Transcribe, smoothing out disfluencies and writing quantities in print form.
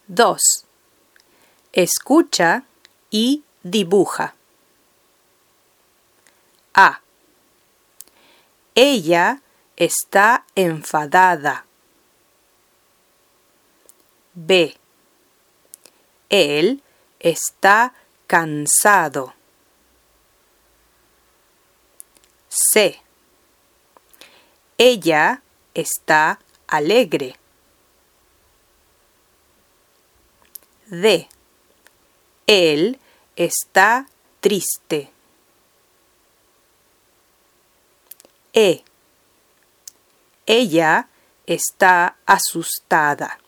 2. Escucha y dibuja. A. Ella está enfadada. B. Él está cansado. C. Ella está alegre. D. Él está triste. E. Ella está asustada.